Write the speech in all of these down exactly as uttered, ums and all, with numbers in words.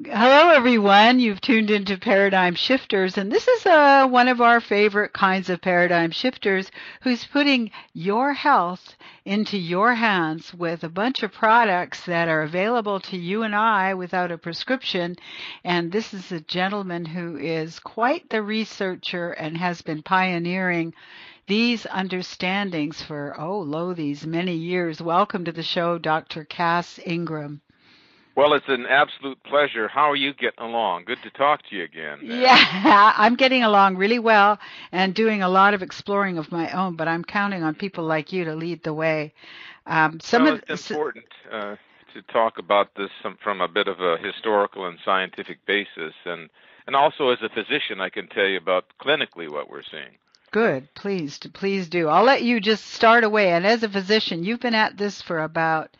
Hello, everyone. You've tuned into Paradigm Shifters, and this is uh, one of our favorite kinds of paradigm shifters who's putting your health into your hands with a bunch of products that are available to you and I without a prescription. And this is a gentleman who is quite the researcher and has been pioneering these understandings for, oh, lo, these many years. Welcome to the show, Doctor Cass Ingram. Well, it's an absolute pleasure. How are you getting along? Good to talk to you again. Yeah, I'm getting along really well and doing a lot of exploring of my own, but I'm counting on people like you to lead the way. Um, some well, of it's important uh, to talk about this from a bit of a historical and scientific basis, and, and also as a physician, I can tell you about clinically what we're seeing. Good, please, please do. I'll let you just start away. And as a physician, you've been at this for about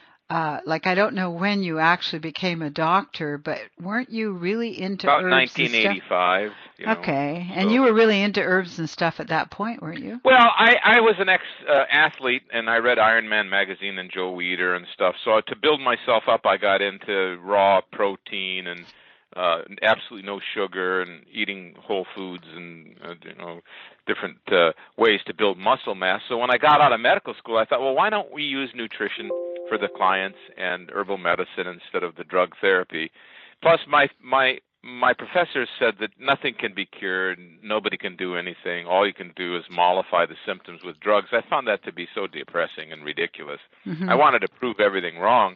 Uh, like I don't know when you actually became a doctor, but weren't you really into About herbs nineteen eighty-five. and stuff? You know, Okay, so. and you were really into herbs and stuff at that point, weren't you? Well, I, I was an ex-athlete, uh, and I read Iron Man magazine and Joe Weider and stuff. So to build myself up, I got into raw protein and uh, absolutely no sugar and eating whole foods and uh, you know different uh, ways to build muscle mass. So when I got out of medical school, I thought, well, why don't we use nutrition for the clients and herbal medicine instead of the drug therapy? Plus, my my my professor said that nothing can be cured, nobody can do anything. All you can do is mollify the symptoms with drugs. I found that to be so depressing and ridiculous. Mm-hmm. I wanted to prove everything wrong.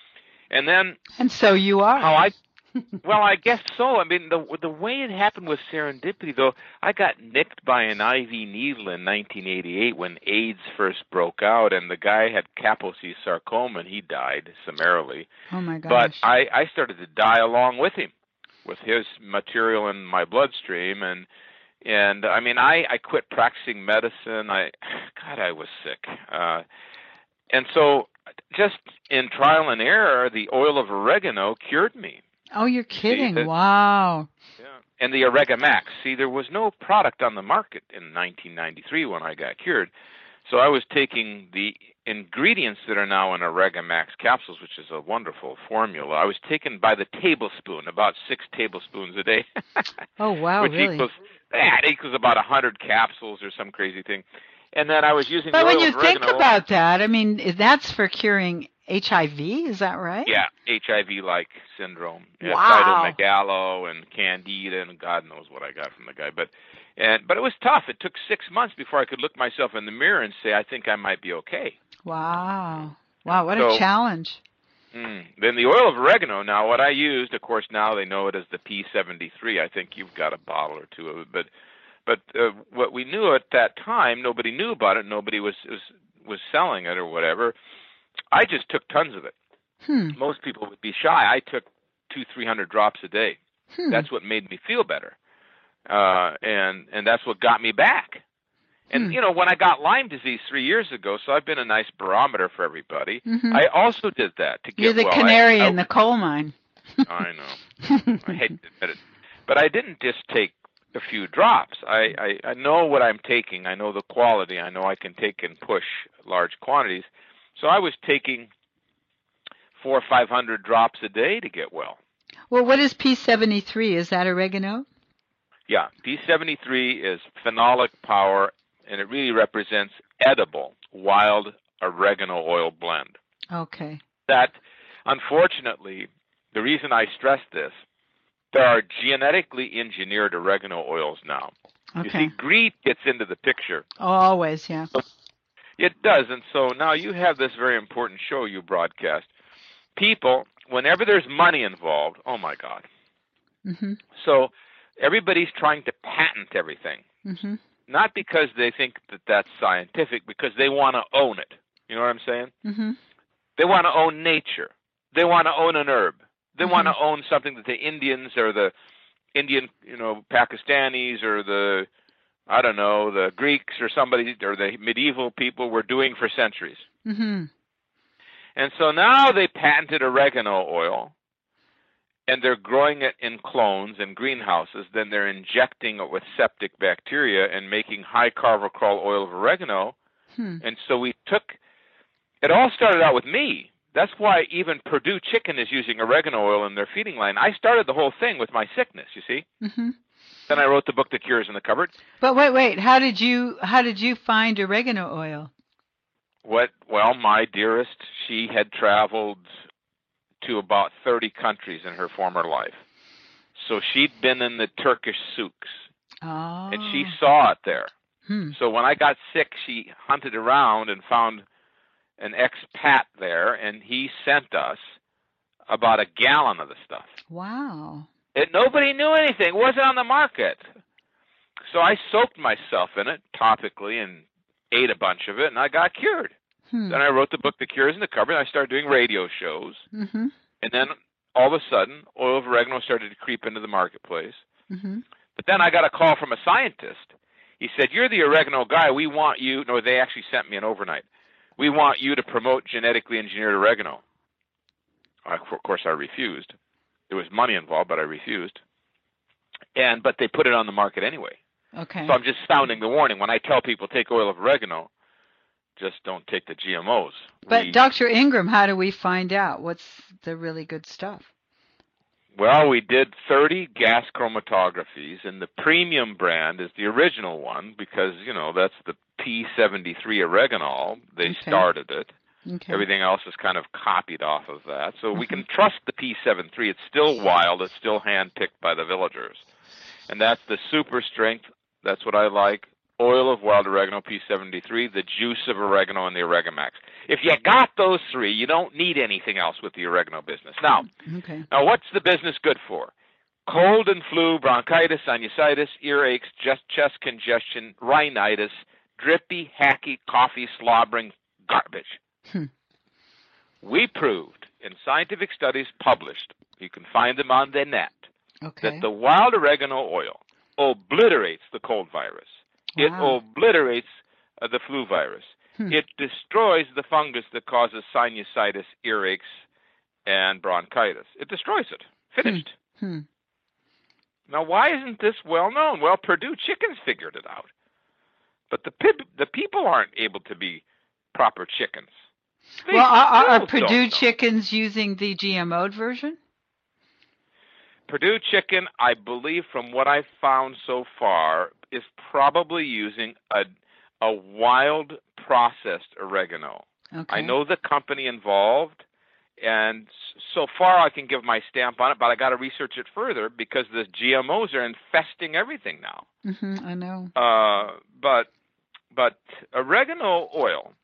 And then And so you are. How I Well, I guess so. I mean, the the way it happened was serendipity, though. I got nicked by an I V needle in nineteen eighty-eight when AIDS first broke out, and the guy had Kaposi sarcoma, and he died summarily. Oh, my gosh. But I, I started to die along with him, with his material in my bloodstream, and and I mean, I, I quit practicing medicine. I, God, I was sick, uh, and so just in trial and error, the oil of oregano cured me. Oh, you're kidding. See, wow. Yeah. And the Oregamax. See, there was no product on the market in nineteen ninety-three when I got cured. So I was taking the ingredients that are now in Oregamax capsules, which is a wonderful formula. I was taking by the tablespoon, about six tablespoons a day. Oh, wow, which really? Equals, yeah, it equals about one hundred capsules or some crazy thing. And then I was using But the when oil you of oregano. think about that, I mean, that's for curing H I V, is that right? Yeah, H I V-like syndrome. Yeah, wow. Cytomegalo and Candida and God knows what I got from the guy. But and but it was tough. It took six months before I could look myself in the mirror and say, I think I might be okay. Wow. Wow, what so, a challenge. Mm, then the oil of oregano, now what I used, of course, now they know it as the P seventy-three. I think you've got a bottle or two of it. But but uh, what we knew at that time, nobody knew about it. Nobody was was, was selling it or whatever. I just took tons of it. Hmm. Most people would be shy. I took two, three hundred drops a day. Hmm. That's what made me feel better, uh, and and that's what got me back. And hmm. you know, when I got Lyme disease three years ago, so I've been a nice barometer for everybody. Mm-hmm. I also did that to get You're the well. canary I, I, in the coal mine. I know. I hate to admit it, but I didn't just take a few drops. I, I I know what I'm taking. I know the quality. I know I can take and push large quantities. So I was taking four or five hundred drops a day to get well. Well, what is P seventy-three? Is that oregano? Yeah, P seventy-three is phenolic power, and it really represents edible wild oregano oil blend. Okay. That, unfortunately, the reason I stress this, there are genetically engineered oregano oils now. Okay. You see, greed gets into the picture. Oh, always, yeah. It does, and so now you have this very important show you broadcast. People, whenever there's money involved, oh my God. Mm-hmm. So everybody's trying to patent everything. Mm-hmm. Not because they think that that's scientific, because they want to own it. You know what I'm saying? Mm-hmm. They want to own nature. They want to own an herb. They mm-hmm. want to own something that the Indians or the Indian, you know, Pakistanis or the, I don't know, the Greeks or somebody or the medieval people were doing for centuries. Mm-hmm. And so now they patented oregano oil, and they're growing it in clones in greenhouses. Then they're injecting it with septic bacteria and making high carvacrol oil of oregano. Hmm. And so we took, it all started out with me That's why even Purdue Chicken is using oregano oil in their feeding line. I started the whole thing with my sickness, you see. Mm-hmm. Then I wrote the book, The Cures in the Cupboard. But wait, wait. How did you how did you find oregano oil? What? Well, my dearest, she had traveled to about thirty countries in her former life. So she'd been in the Turkish souks, Oh. and she saw it there. Hmm. So when I got sick, she hunted around and found an expat there, and he sent us about a gallon of the stuff. Wow. And nobody knew anything. It wasn't on the market. So I soaked myself in it topically and ate a bunch of it, and I got cured. Hmm. Then I wrote the book, The Cures in the Cupboard, and I started doing radio shows. Mm-hmm. And then all of a sudden, oil of oregano started to creep into the marketplace. Mm-hmm. But then I got a call from a scientist. He said, "You're the oregano guy. We want you." No, they actually sent me an overnight. "We want you to promote genetically engineered oregano." I, of course, I refused. There was money involved, but I refused. And but they put it on the market anyway. Okay. So I'm just sounding the warning. When I tell people take oil of oregano, just don't take the G M Os. But we, Doctor Ingram, how do we find out what's the really good stuff? Well, we did thirty gas chromatographies, and the premium brand is the original one because, you know, that's the P seventy-three oregano. They Okay. started it. Okay. Everything else is kind of copied off of that. So Mm-hmm. we can trust the P seventy-three. It's still wild. It's still hand-picked by the villagers. And that's the super strength. That's what I like. Oil of wild oregano, P seventy-three, the juice of oregano, and the Oregamax. If you got those three, you don't need anything else with the oregano business. Now, Okay. now what's the business good for? Cold and flu, bronchitis, sinusitis, earaches, chest, chest congestion, rhinitis, drippy, hacky, coffee, slobbering, garbage. Hmm. We proved in scientific studies published, you can find them on the net, Okay. that the wild oregano oil obliterates the cold virus. It Wow. obliterates uh, the flu virus. Hmm. It destroys the fungus that causes sinusitis, earaches, and bronchitis. It destroys it. Finished. Hmm. Now, why isn't this well known? Well, Purdue Chickens figured it out. But the pe- the people aren't able to be proper chickens. They Well, are, are, are still don't Purdue know. chickens using the G M O'd version? Purdue Chicken, I believe, from what I've found so far, is probably using a a wild processed oregano. Okay. I know the company involved, and so far I can give my stamp on it, but I got to research it further because the G M Os are infesting everything now. Mm-hmm, I know. Uh, but but oregano oil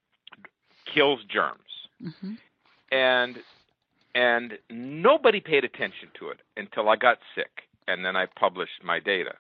kills germs, Mm-hmm. and and nobody paid attention to it until I got sick, and then I published my data.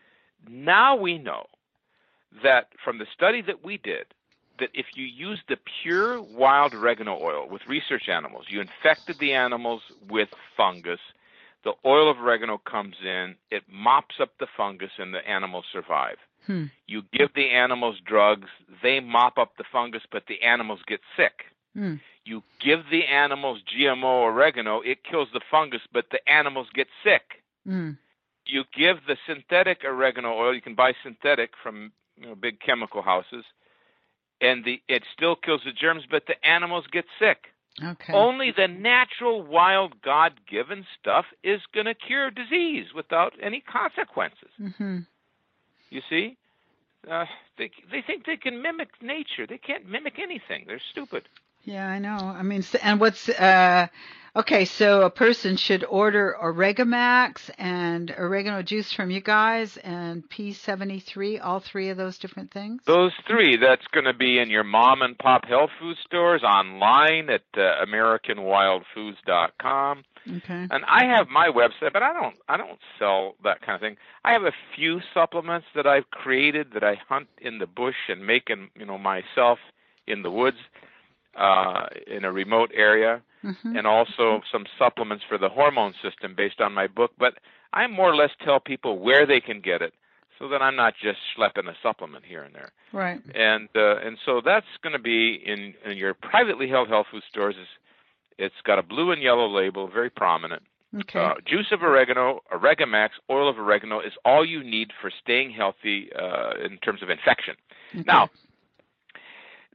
Now we know that from the study that we did, that if you use the pure wild oregano oil with research animals, you infected the animals with fungus, the oil of oregano comes in, it mops up the fungus, and the animals survive. Hmm. You give the animals drugs, they mop up the fungus, but the animals get sick. Hmm. You give the animals G M O oregano, it kills the fungus, but the animals get sick. Hmm. You give the synthetic oregano oil, you can buy synthetic from, you know, big chemical houses, and the it still kills the germs, but the animals get sick. Okay. Only the natural, wild, God-given stuff is going to cure disease without any consequences. Mm-hmm. You see? Uh, they they think they can mimic nature. They can't mimic anything. They're stupid. Yeah, I know. I mean, s- and what's uh okay, so a person should order Oregamax and oregano juice from you guys and P seventy-three, all three of those different things? Those three, that's going to be in your mom and pop health food stores, online at uh, American Wild Foods dot com. Okay. And I have my website, but I don't I don't sell that kind of thing. I have a few supplements that I've created that I hunt in the bush and make in, you know, myself in the woods uh, in a remote area, Mm-hmm. and also some supplements for the hormone system based on my book. But I more or less tell people where they can get it, so that I'm not just schlepping a supplement here and there. Right. And uh, and so that's going to be in, in your privately held health food stores. It's, it's got a blue and yellow label, very prominent. Okay. Uh, juice of oregano, Oregamax, oil of oregano is all you need for staying healthy uh, in terms of infection. Okay. Now,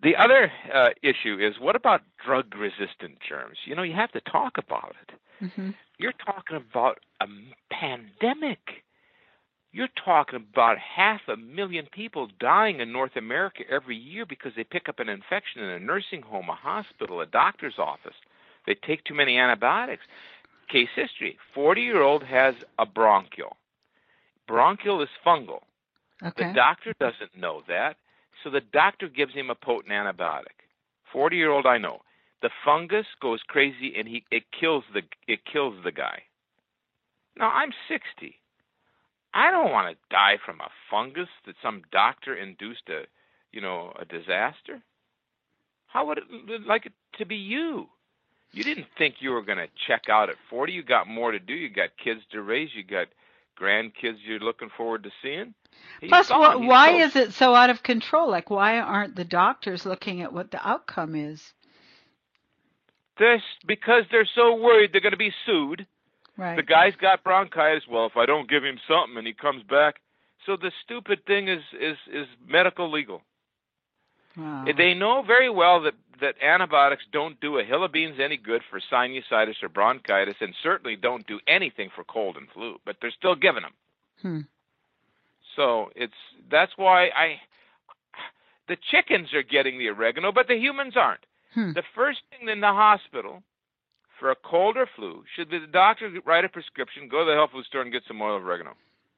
The other uh, issue is, what about drug-resistant germs? You know, you have to talk about it. Mm-hmm. You're talking about a pandemic. You're talking about half a million people dying in North America every year because they pick up an infection in a nursing home, a hospital, a doctor's office. They take too many antibiotics. Case history, forty-year-old has a bronchial. Bronchial is fungal. Okay. The doctor doesn't know that, so the doctor gives him a potent antibiotic. forty-year-old, I know. The fungus goes crazy and he it kills the it kills the guy. Now, I'm sixty. I don't want to die from a fungus that some doctor induced a, you know, a disaster. How would it like it to be you? You didn't think you were going to check out at forty. You got more to do. You got kids to raise. You got grandkids you're looking forward to seeing. He's Plus, gone. wh- He's why gone. is it so out of control? Like, why aren't the doctors looking at what the outcome is? This because they're so worried they're going to be sued. Right. The guy's got bronchitis. Well, if I don't give him something and he comes back, so the stupid thing is is is medical legal. Wow. They know very well that, that antibiotics don't do a hill of beans any good for sinusitis or bronchitis, and certainly don't do anything for cold and flu, but they're still giving them. Hmm. So it's that's why I the chickens are getting the oregano, but the humans aren't. Hmm. The first thing in the hospital for a cold or flu should be the doctor write a prescription, go to the health food store and get some oil of oregano.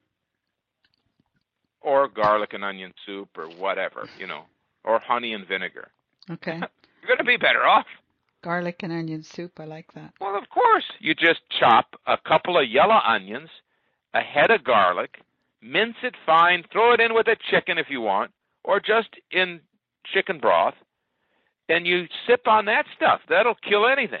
Or garlic and onion soup or whatever, you know, or honey and vinegar. Okay. You're going to be better off. Garlic and onion soup. I like that. Well, of course. You just chop a couple of yellow onions, a head of garlic, mince it fine, throw it in with a chicken if you want, or just in chicken broth, and you sip on that stuff. That'll kill anything.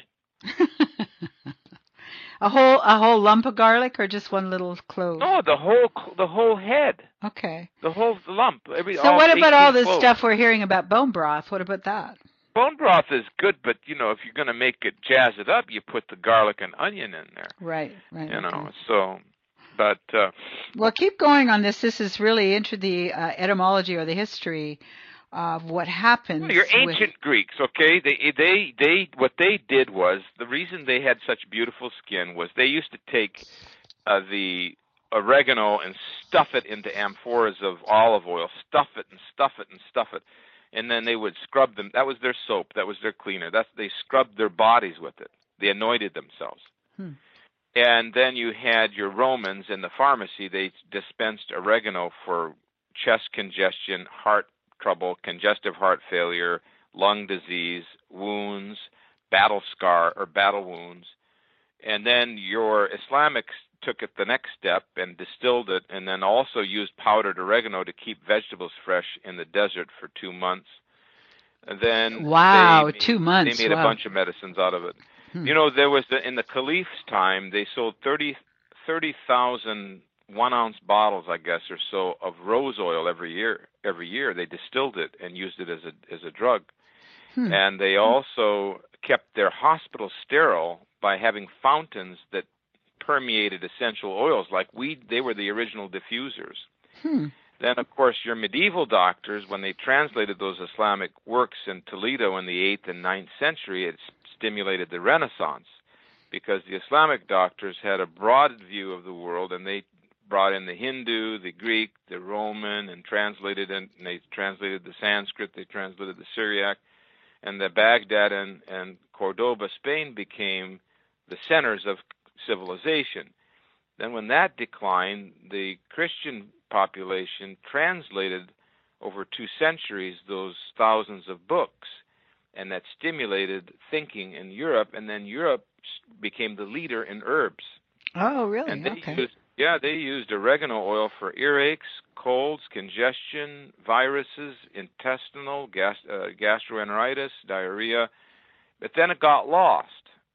a whole a whole lump of garlic, or just one little clove? No, the whole the whole head. Okay. The whole lump. Every, so what about all this cloves. stuff we're hearing about bone broth? What about that? Bone broth is good, but you know, if you're going to make it jazz it up, you put the garlic and onion in there. Right. Right. You okay. know, so. But uh, well, keep going on this. This is really into the uh, etymology or the history of what happens. Well, you're ancient with... Greeks, okay? They, they, they, what they did was the reason they had such beautiful skin was they used to take uh, the oregano and stuff it into amphoras of olive oil, stuff it and stuff it and stuff it, and then they would scrub them. That was their soap. That was their cleaner. That's they scrubbed their bodies with it. They anointed themselves. Hmm. And then you had your Romans in the pharmacy. They dispensed oregano for chest congestion, heart trouble, congestive heart failure, lung disease, wounds, battle scar or battle wounds. And then your Islamics took it the next step and distilled it, and then also used powdered oregano to keep vegetables fresh in the desert for two months. And then wow, they made, two months. They made wow. a bunch of medicines out of it. Hmm. You know, there was the, in the Caliph's time, they sold thirty thousand one-ounce bottles, I guess, or so, of rose oil every year. Every year, they distilled it and used it as a as a drug. Hmm. And they also kept their hospitals sterile by having fountains that permeated essential oils, like weed. They were the original diffusers. Hmm. Then, of course, your medieval doctors, when they translated those Islamic works in Toledo in the eighth and ninth century, it stimulated the Renaissance, because the Islamic doctors had a broad view of the world, and they brought in the Hindu, the Greek, the Roman, and translated and they translated the Sanskrit, they translated the Syriac, and the Baghdad and, and Cordoba, Spain, became the centers of civilization. Then when that declined, the Christian population translated over two centuries those thousands of books, and that stimulated thinking in Europe, and then Europe became the leader in herbs. Oh, really? And they okay. used, yeah, they used oregano oil for earaches, colds, congestion, viruses, intestinal, gas, uh, gastroenteritis, diarrhea. But then it got lost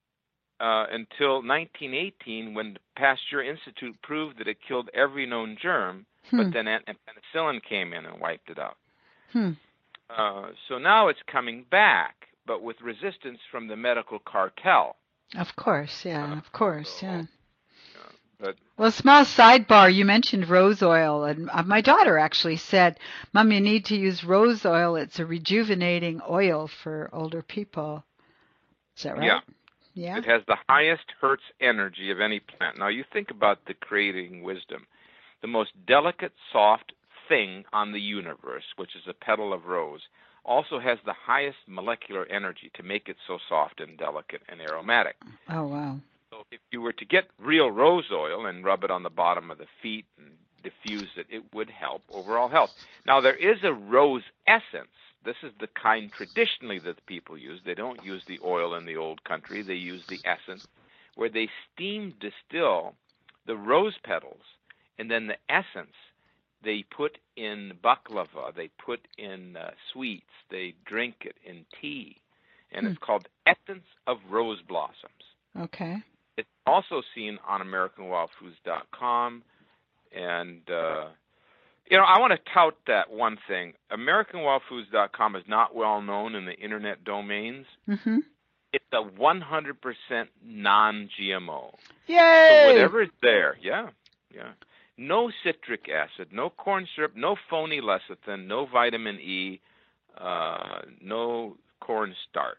uh, until nineteen eighteen, when the Pasteur Institute proved that it killed every known germ, hmm. but then penicillin came in and wiped it out. Hmm. Uh, so now it's coming back, but with resistance from the medical cartel. Of course, yeah, Uh, of course, so, yeah. uh, But Well, small sidebar, you mentioned rose oil, and uh, my daughter actually said, Mom, you need to use rose oil. It's a rejuvenating oil for older people. Is that yeah, right? Yeah. it has the highest Hertz energy of any plant. Now you think about the creating wisdom. The most delicate, soft thing on the universe, which is a petal of rose, also has the highest molecular energy to make it so soft and delicate and aromatic. Oh, wow. So if you were to get real rose oil and rub it on the bottom of the feet and diffuse it, it would help overall health. Now, there is a rose essence. This is the kind traditionally that people use. They don't use the oil in the old country. They use the essence, where they steam distill the rose petals, and then the essence they put in baklava, they put in uh, sweets, they drink it in tea, and Hmm. it's called Essence of Rose Blossoms. Okay. It's also seen on American Wild Foods dot com, and uh, you know, I want to tout that one thing. American Wild Foods dot com is not well known in the internet domains. Mm-hmm. It's a one hundred percent non G M O. Yay! So whatever is there, yeah, yeah. No citric acid, no corn syrup, no phony lecithin, no vitamin E, uh, no corn starch.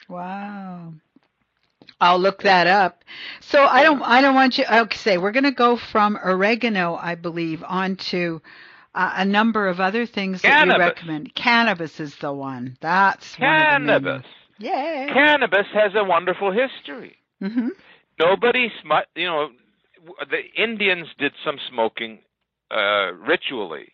Wow. I'll look that up. So I don't I don't want you okay, say we're going to go from oregano, I believe, onto uh, a number of other things that Cannabis. you recommend. Cannabis is the one. That's one of the Cannabis. menu. Yay. Cannabis has a wonderful history. Mhm. Nobody, sm- you know, the Indians did some smoking uh, ritually,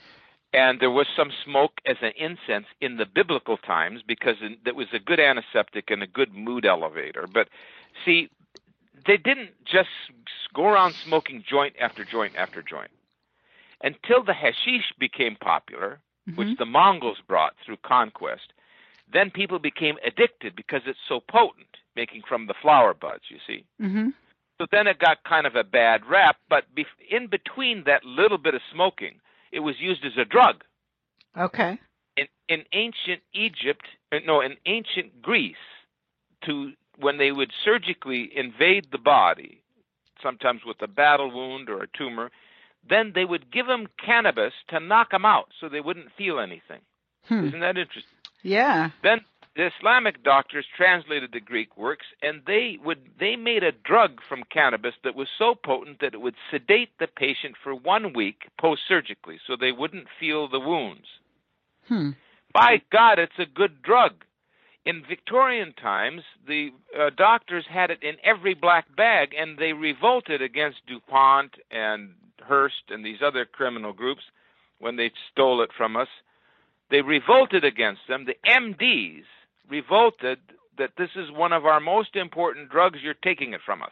and there was some smoke as an incense in the biblical times because it was a good antiseptic and a good mood elevator. But see, they didn't just go around smoking joint after joint after joint until the hashish became popular, Mhm. which the Mongols brought through conquest. Then people became addicted because it's so potent, making from the flower buds, you see. Mhm. So then it got kind of a bad rap, but be- in between that little bit of smoking, it was used as a drug. Okay. In, in ancient Egypt, uh, no, in ancient Greece, to when they would surgically invade the body, sometimes with a battle wound or a tumor, then they would give them cannabis to knock them out so they wouldn't feel anything. Hmm. Isn't that interesting? Yeah. Then the Islamic doctors translated the Greek works, and they would they made a drug from cannabis that was so potent that it would sedate the patient for one week post-surgically, so they wouldn't feel the wounds. Hmm. By God, it's a good drug. In Victorian times, the uh, doctors had it in every black bag, and they revolted against DuPont and Hearst and these other criminal groups when they stole it from us. They revolted against them. The M Ds revolted that this is one of our most important drugs. You're taking it from us.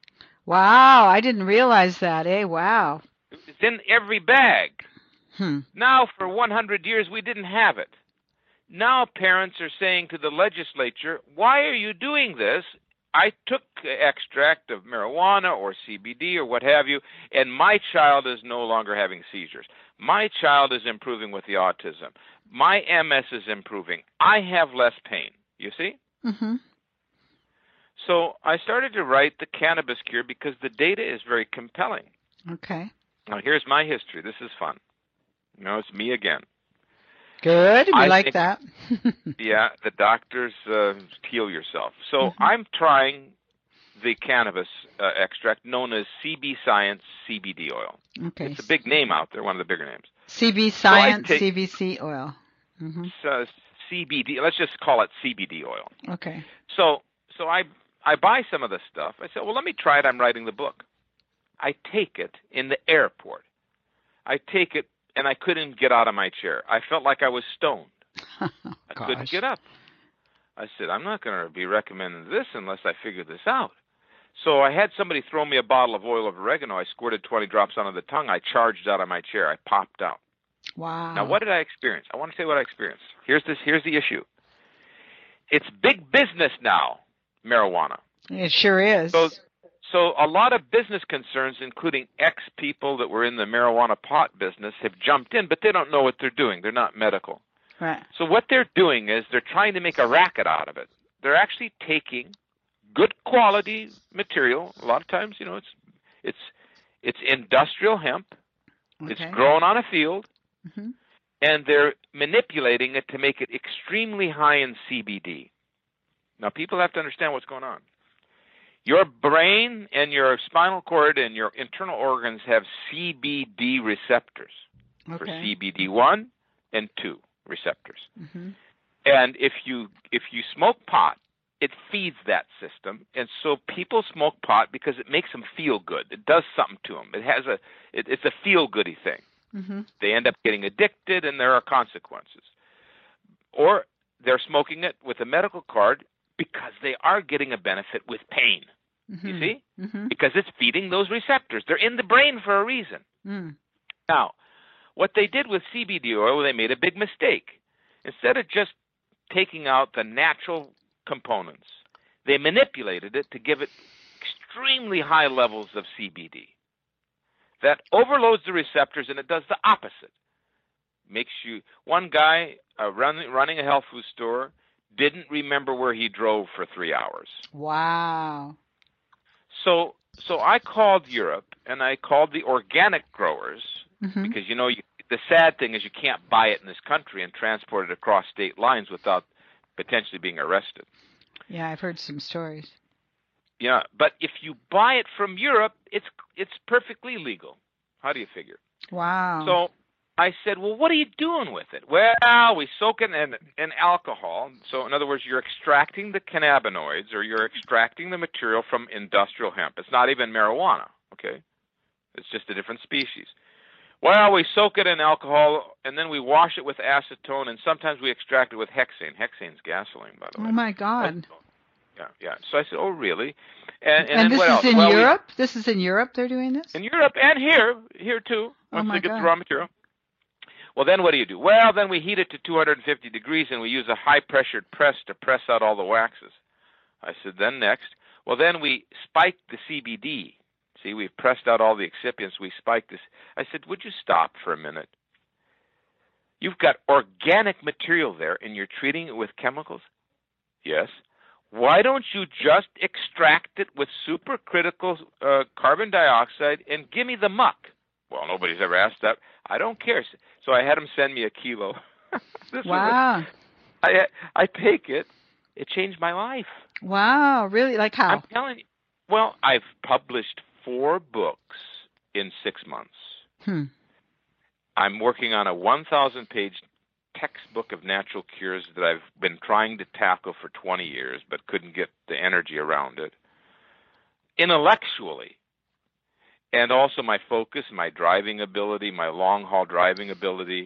Wow, I didn't realize that. Eh, wow. It's in every bag. Hmm. Now, for one hundred years, we didn't have it. Now parents are saying to the legislature, why are you doing this? I took extract of marijuana or C B D or what have you, and my child is no longer having seizures. My child is improving with the autism. My M S is improving. I have less pain. You see? Mm-hmm. So I started to write The Cannabis Cure because the data is very compelling. Okay. Now, here's my history. This is fun. You know, it's me again. Good. We I like think- that. Yeah, the doctors uh, heal yourself. So Mhm. I'm trying the cannabis uh, extract known as C B Science C B D oil. Okay. It's a big name out there, one of the bigger names. C B I Science, take- C B C oil. Mm-hmm. So C B D, let's just call it C B D oil. Okay. So so I I buy some of this stuff. I said, well, let me try it. I'm writing the book. I take it in the airport. I take it, and I couldn't get out of my chair. I felt like I was stoned. I couldn't Gosh. get up. I said, I'm not going to be recommending this unless I figure this out. So I had somebody throw me a bottle of oil of oregano. I squirted twenty drops onto the tongue. I charged out of my chair. I popped out. Wow. Now, what did I experience? I want to say what I experienced. Here's this. Here's the issue. It's big business now, marijuana. It sure is. So, so a lot of business concerns, including ex-people that were in the marijuana pot business, have jumped in, but they don't know what they're doing. They're not medical. Right. So what they're doing is they're trying to make a racket out of it. They're actually taking good quality material. A lot of times, you know, it's it's It's industrial hemp. Okay. It's grown on a field, mm-hmm. and they're manipulating it to make it extremely high in C B D. Now, people have to understand what's going on. Your brain and your spinal cord and your internal organs have C B D receptors okay. for C B D one and two receptors. Mm-hmm. And if you if you smoke pot, it feeds that system, and so people smoke pot because it makes them feel good. It does something to them. It has a it, it's a feel-goody thing. Mm-hmm. They end up getting addicted, and there are consequences. Or they're smoking it with a medical card because they are getting a benefit with pain. Mm-hmm. You see? Mm-hmm. Because it's feeding those receptors. They're in the brain for a reason. Mm. Now, what they did with C B D oil, they made a big mistake. Instead of just taking out the natural components, they manipulated it to give it extremely high levels of C B D. That overloads the receptors, and it does the opposite. Makes you one guy uh, run, running a health food store didn't remember where he drove for three hours. Wow. So, so I called Europe, and I called the organic growers mm-hmm. because you know you, the sad thing is you can't buy it in this country and transport it across state lines without potentially being arrested. Yeah, I've heard some stories. Yeah, but if you buy it from Europe, it's it's perfectly legal. How do you figure? Wow. So I said, well, what are you doing with it? Well, we soak it in, in alcohol. So in other words, you're extracting the cannabinoids or you're extracting the material from industrial hemp. It's not even marijuana, okay? It's just a different species. Well, we soak it in alcohol, and then we wash it with acetone, and sometimes we extract it with hexane. Hexane's gasoline, by the way. Oh, my God. Yeah, yeah. So I said, oh, really? And, and, and then this what is else? in well, Europe? We, this is in Europe they're doing this? In Europe and here, here too, once oh my they get God. the raw material. Well, then what do you do? Well, then we heat it to two hundred fifty degrees, and we use a high-pressured press to press out all the waxes. I said, then next. Well, then we spike the C B D. See, we've pressed out all the excipients. We spiked this. I said, would you stop for a minute? You've got organic material there, and you're treating it with chemicals? Yes. Why don't you just extract it with supercritical uh, carbon dioxide and give me the muck? Well, nobody's ever asked that. I don't care. So I had him send me a kilo. this wow. Was, I I take it. It changed my life. Wow. Really? Like how? I'm telling you. Well, I've published four books in six months. Hmm. I'm working on a one thousand page textbook of natural cures that I've been trying to tackle for twenty years but couldn't get the energy around it. Intellectually, and also my focus, my driving ability, my long-haul driving ability,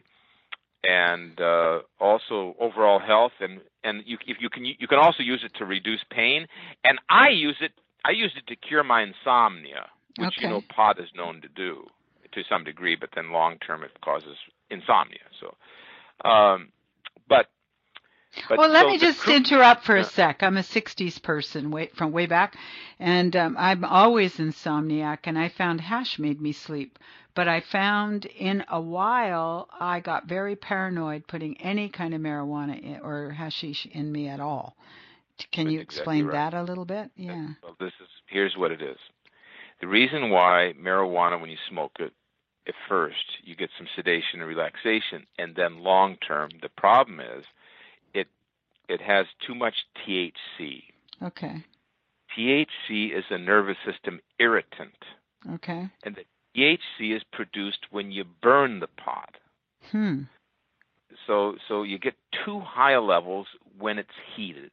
and uh, also overall health. And, and you, if you can, you can also use it to reduce pain. And I use it. I use it to cure my insomnia, which okay. you know pot is known to do to some degree, but then long-term it causes insomnia. So, um, but. But well, let so me just cru- interrupt for yeah. a sec. I'm a sixties person way, from way back, and um, I'm always insomniac, and I found hash made me sleep. But I found in a while I got very paranoid putting any kind of marijuana in, or hashish in me at all. Can That's you explain exactly right. that a little bit? Yeah. Well, this is here's what it is. The reason why marijuana, when you smoke it, at first you get some sedation and relaxation, and then long term, the problem is it it has too much T H C. Okay. T H C is a nervous system irritant. Okay. And the T H C is produced when you burn the pot. Hmm. So so you get too high levels when it's heated.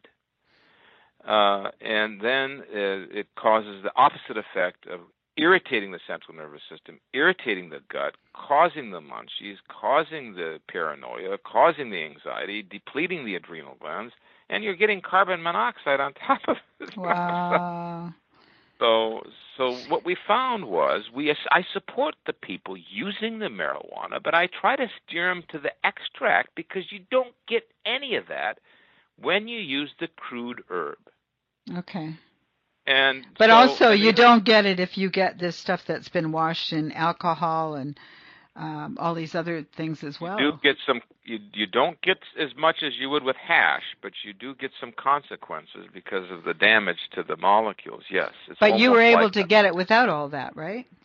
Uh, and then uh, it causes the opposite effect of irritating the central nervous system, irritating the gut, causing the munchies, causing the paranoia, causing the anxiety, depleting the adrenal glands, and you're getting carbon monoxide on top of it. Wow. So, so what we found was we I support the people using the marijuana, but I try to steer them to the extract because you don't get any of that when you use the crude herb. Okay. And but so, also, and you don't get it if you get this stuff that's been washed in alcohol and um, all these other things as well. You do get some. You you don't get as much as you would with hash, but you do get some consequences because of the damage to the molecules. Yes. It's but you were able like to that. get it without all that, right?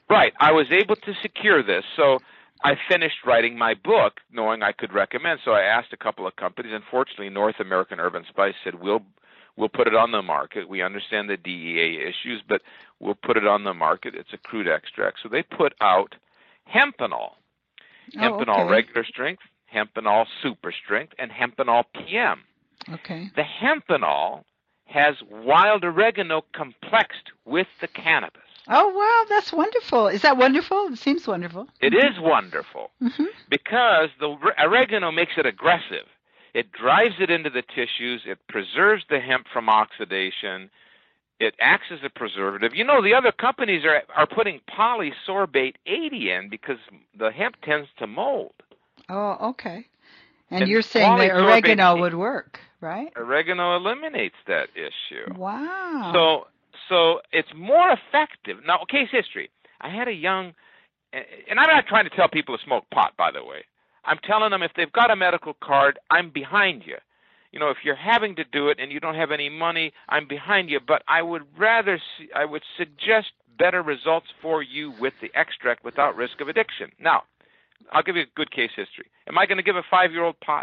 Right. I was able to secure this. So I finished writing my book knowing I could recommend. So I asked a couple of companies. Unfortunately, North American Herb and Spice said, we'll we'll put it on the market. We understand the D E A issues, but we'll put it on the market. It's a crude extract. So they put out Hempenol. Hempenol oh, okay. regular strength, Hempenol super strength, and Hempenol P M. Okay. The Hempenol has wild oregano complexed with the cannabis. Oh, wow, that's wonderful. Is that wonderful? It seems wonderful. It mm-hmm. is wonderful mm-hmm. because the oregano makes it aggressive. It drives it into the tissues. It preserves the hemp from oxidation. It acts as a preservative. You know, the other companies are are putting polysorbate eighty in because the hemp tends to mold. Oh, okay. And, and you're saying that oregano would work, right? Oregano eliminates that issue. Wow. So, so it's more effective. Now, case history. I had a young, and I'm not trying to tell people to smoke pot, by the way. I'm telling them if they've got a medical card, I'm behind you. You know, if you're having to do it and you don't have any money, I'm behind you. But I would rather, see, I would suggest better results for you with the extract without risk of addiction. Now, I'll give you a good case history. Am I going to give a five-year-old pot?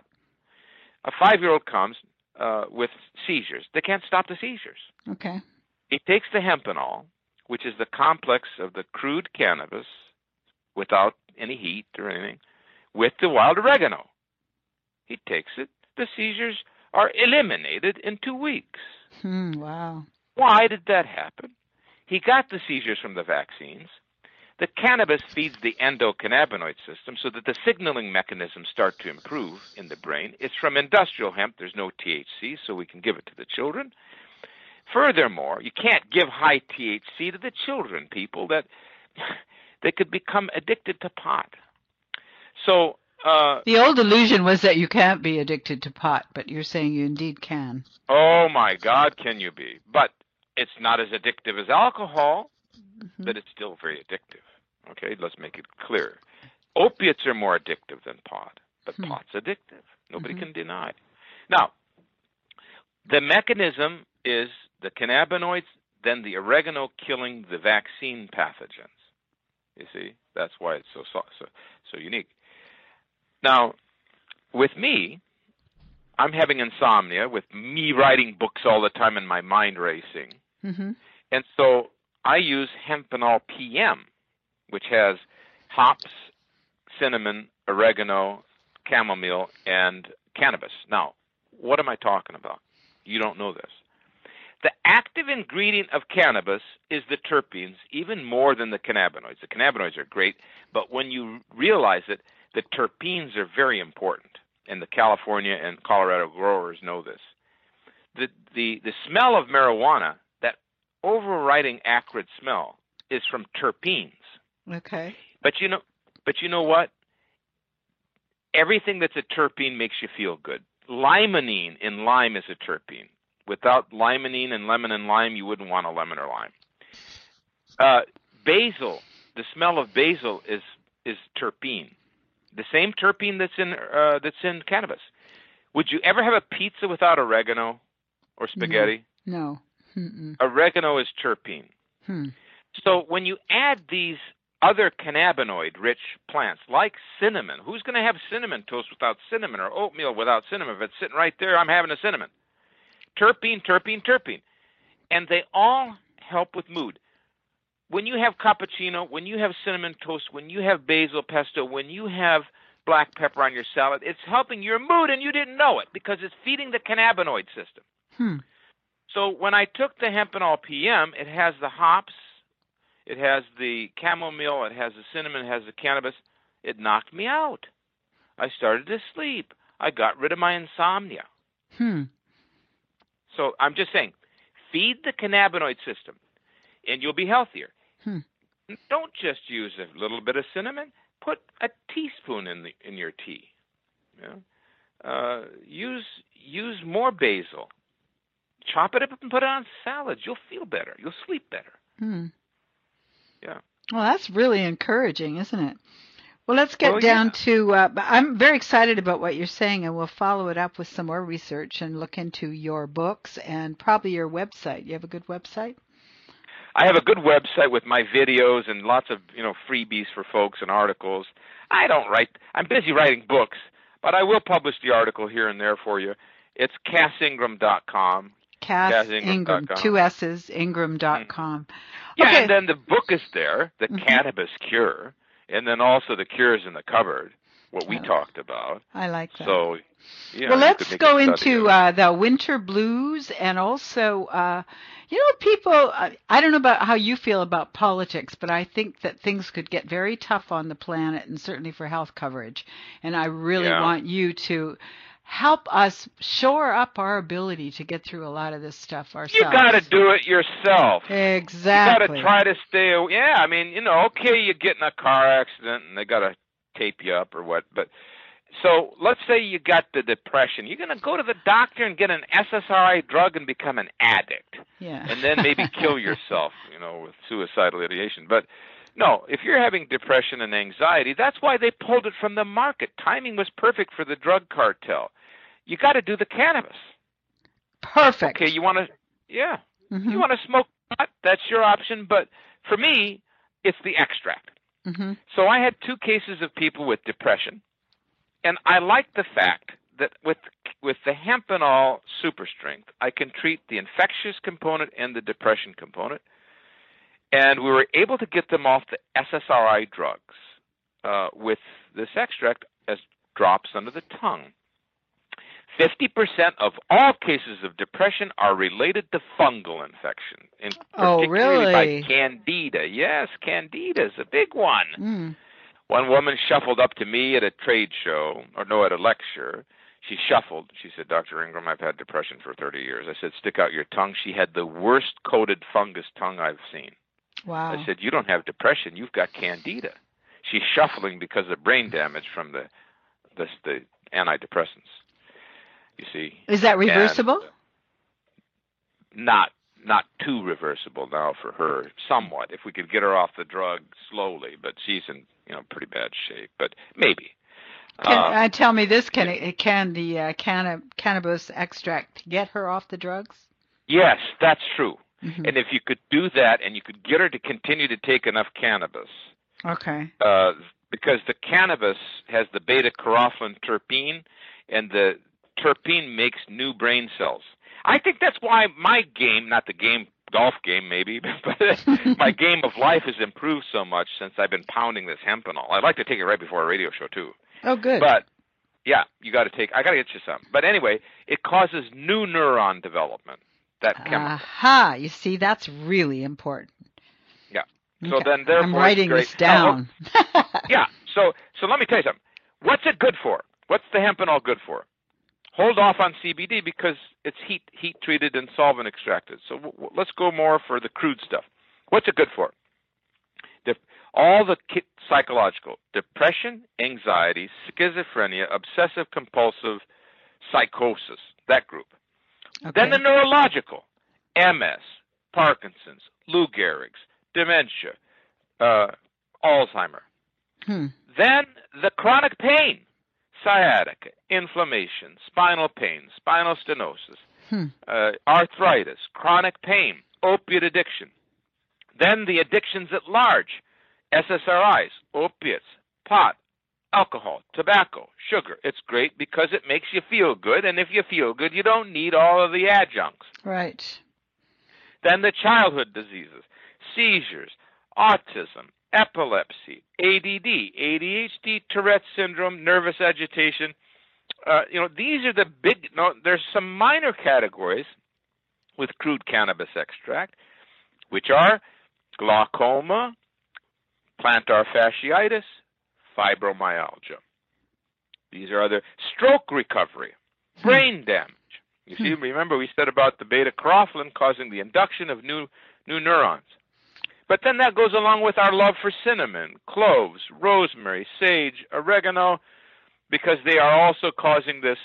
A five-year-old comes uh, with seizures. They can't stop the seizures. Okay. He takes the Hempenol, which is the complex of the crude cannabis without any heat or anything, with the wild oregano. He takes it. The seizures are eliminated in two weeks. Hmm, wow. Why did that happen? He got the seizures from the vaccines. The cannabis feeds the endocannabinoid system so that the signaling mechanisms start to improve in the brain. It's from industrial hemp. There's no T H C, so we can give it to the children. Furthermore, you can't give high T H C to the children, people, that they could become addicted to pot. So uh, the old illusion was that you can't be addicted to pot, but you're saying you indeed can. Oh, my God, can you be? But it's not as addictive as alcohol, mm-hmm. but it's still very addictive. Okay, let's make it clear. Opiates are more addictive than pot, but hmm. pot's addictive. Nobody mm-hmm. can deny. Now, the mechanism is the cannabinoids, then the oregano killing the vaccine pathogens. You see, that's why it's so so so unique. Now, with me, I'm having insomnia with me writing books all the time and my mind racing. Mm-hmm. And so I use Hempenol P M, which has hops, cinnamon, oregano, chamomile, and cannabis. Now, what am I talking about? You don't know this. The active ingredient of cannabis is the terpenes, even more than the cannabinoids. The cannabinoids are great, but when you realize it, the terpenes are very important, and the California and Colorado growers know this. The, the, the smell of marijuana, that overriding acrid smell, is from terpenes. Okay. But you know, but you know what? Everything that's a terpene makes you feel good. Limonene in lime is a terpene. Without limonene and lemon and lime, you wouldn't want a lemon or lime. Uh, basil, the smell of basil is is terpene, the same terpene that's in uh, that's in cannabis. Would you ever have a pizza without oregano or spaghetti? No. no. Oregano is terpene. Hmm. So when you add these other cannabinoid-rich plants like cinnamon, who's going to have cinnamon toast without cinnamon or oatmeal without cinnamon? If it's sitting right there, I'm having a cinnamon. Terpene, terpene, terpene. And they all help with mood. When you have cappuccino, when you have cinnamon toast, when you have basil pesto, when you have black pepper on your salad, it's helping your mood and you didn't know it because it's feeding the cannabinoid system. Hmm. So when I took the Hempenol P M, it has the hops, it has the chamomile, it has the cinnamon, it has the cannabis. It knocked me out. I started to sleep. I got rid of my insomnia. Hmm. So I'm just saying, feed the cannabinoid system, and you'll be healthier. Hmm. Don't just use a little bit of cinnamon. Put a teaspoon in the in your tea. You know? uh, use use more basil. Chop it up and put it on salads. You'll feel better. You'll sleep better. Hmm. Yeah. Well, that's really encouraging, isn't it? Well, let's get oh, down yeah. to, uh, I'm very excited about what you're saying, and we'll follow it up with some more research and look into your books and probably your website. You have a good website? I have a good website with my videos and lots of, you know, freebies for folks and articles. I don't write. I'm busy writing books, but I will publish the article here and there for you. It's cass ingram dot com. Cass Ingram, two S's, ingram dot com. Mm. Yeah, okay. And then the book is there, The mm-hmm. Cannabis Cure, and then also The Cures in the Cupboard, what we oh, talked about. I like that. So, yeah, well, let's go into uh, the winter blues and also, uh, you know, people, uh, I don't know about how you feel about politics, but I think that things could get very tough on the planet and certainly for health coverage. And I really yeah. want you to help us shore up our ability to get through a lot of this stuff ourselves. You got to do it yourself. Exactly. You got to try to stay away. Yeah, I mean, you know, okay, you get in a car accident and they got to tape you up or what, but so let's say you got the depression. You're going to go to the doctor and get an S S R I drug and become an addict. Yeah. And then maybe kill yourself, you know, with suicidal ideation. But no, if you're having depression and anxiety, that's why they pulled it from the market. Timing was perfect for the drug cartel. You got to do the cannabis. Perfect. Okay, you want to, yeah, mm-hmm. you want to smoke pot, that's your option. But for me, it's the extract. Mm-hmm. So I had two cases of people with depression, and I like the fact that with with the Hempenol Super Strength, I can treat the infectious component and the depression component, and we were able to get them off the S S R I drugs uh, with this extract as drops under the tongue. fifty percent of all cases of depression are related to fungal infection, in oh, particularly really? by Candida. Yes, Candida is a big one. Mm. One woman shuffled up to me at a trade show, or no, at a lecture. She shuffled. She said, Doctor Ingram, I've had depression for thirty years. I said, stick out your tongue. She had the worst coated fungus tongue I've seen. Wow. I said, you don't have depression. You've got Candida. She's shuffling because of brain damage from the the, the antidepressants. You see, is that reversible? And not not too reversible now for her. Somewhat, if we could get her off the drug slowly, but she's in you know pretty bad shape. But maybe. Can, uh, uh, tell me this: Can it, can the uh, canna, cannabis extract get her off the drugs? Yes, that's true. Mm-hmm. And if you could do that, and you could get her to continue to take enough cannabis, okay, uh, because the cannabis has the beta-carotene terpene, and the terpene makes new brain cells. I think that's why my game, not the game, golf game maybe, but my game of life has improved so much since I've been pounding this Hempenol. I'd like to take it right before a radio show too. Oh, good. But yeah, you got to take. I got to get you some. But anyway, it causes new neuron development. That chemical. Aha! You see, that's really important. Yeah. So okay. then, therefore, I'm writing this down. Oh, yeah. So so let me tell you something. What's it good for? What's the Hempenol good for? Hold off on C B D because it's heat heat treated and solvent extracted. So w- w- let's go more for the crude stuff. What's it good for? De- all the ki- psychological, depression, anxiety, schizophrenia, obsessive compulsive psychosis, that group. Okay. Then the neurological, M S, Parkinson's, Lou Gehrig's, dementia, uh, Alzheimer. Hmm. Then the chronic pain. Sciatica, inflammation, spinal pain, spinal stenosis, hmm. uh, arthritis, chronic pain, opiate addiction. Then the addictions at large, S S R Is, opiates, pot, alcohol, tobacco, sugar. It's great because it makes you feel good, and if you feel good, you don't need all of the adjuncts. Right. Then the childhood diseases, seizures, autism, epilepsy, A D D, A D H D, Tourette syndrome, nervous agitation. Uh, you know, these are the big, no, there's some minor categories with crude cannabis extract, which are glaucoma, plantar fasciitis, fibromyalgia. These are other stroke recovery, brain damage. You see, remember we said about the beta-carotene causing the induction of new new neurons. But then that goes along with our love for cinnamon, cloves, rosemary, sage, oregano, because they are also causing this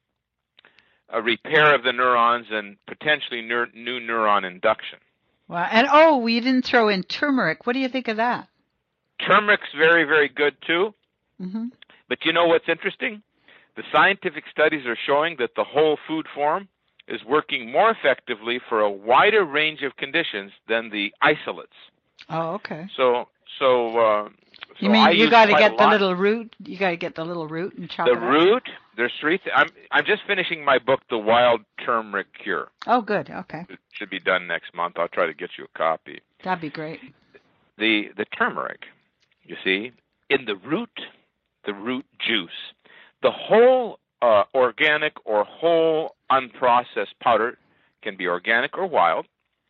a repair of the neurons and potentially neur- new neuron induction. Wow. And, oh, we didn't throw in turmeric. What do you think of that? Turmeric's very, very good, too. Mm-hmm. But you know what's interesting? The scientific studies are showing that the whole food form is working more effectively for a wider range of conditions than the isolates. Oh, okay. So, so, uh, you so mean I you use got to quite get a the lot. little root? You got to get the little root and chop The it up? root. There's three. Th- I'm I'm just finishing my book, The Wild Turmeric Cure. Oh, good. Okay. It should be done next month. I'll try to get you a copy. That'd be great. The the turmeric, you see, in the root, the root juice, the whole uh, organic or whole unprocessed powder can be organic or wild,